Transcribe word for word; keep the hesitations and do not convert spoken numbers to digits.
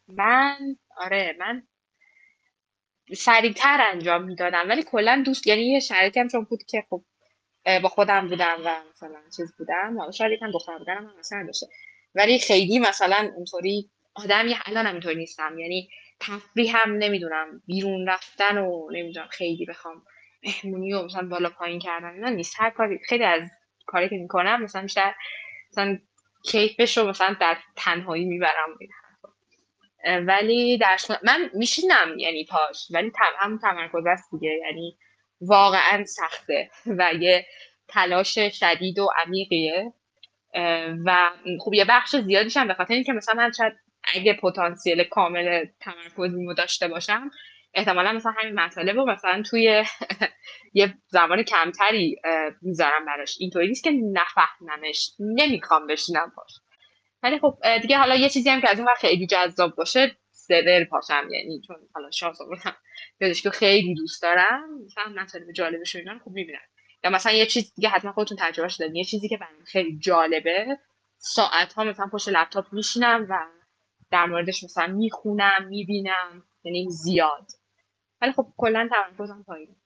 من آره من سریعتر انجام میدادم، ولی کلا دوست، یعنی یه شرایطی هم چون بود که خب اه، با خودم بودم و مثلا چیز بودم، حالا شاید یکم دختر بودنم هم مثلا داشته، ولی خیلی مثلا اونطوری آدمی الان هم اینطوری نیستم. یعنی تفریح هم نمیدونم، بیرون رفتن و نمیدونم خیلی بخوام مهمونی و مثلا بالا پایین کردن اینا نیست. هر کاری، خیلی از کاری که میکنم مثلا بیشتر مثلا کیفش رو مثلا در تنهایی میبرم. ولی در صورت من میشینم یعنی پاش، ولی تم هم تمرکز است دیگه، یعنی واقعا سخته و یه تلاش شدید و عمیقیه. اه، و خب یه بخش زیادیش هم به خاطر اینکه مثلا من شاید اگه پتانسیل کامل تمرکزیمو داشته باشم، احتمالا مثلا همین مسئله رو مثلا توی یه زمان کمتری اه، میذارم براش. اینطوری نیست که نفهممش، نمیخوام بشینم پاش. ولی خب دیگه حالا یه چیزی هم که از اون وقت خیلی جذاب باشه، سور پاشم، یعنی چون حالا شانس آوردم پزشکی رو خیلی دوست دارم، مثلا مطالب جالبش و اینا رو خوب میبینم. یا مثلا یه چیز دیگه حتما خودتون تجربهش دارین، یه چیزی که برام خیلی جالبه، ساعت ها مثلا پشت لپتاپ میشینم و در موردش مثلا میخونم میبینم، یعنی زیاد. ولی خب کلا تمرکزم پایینه.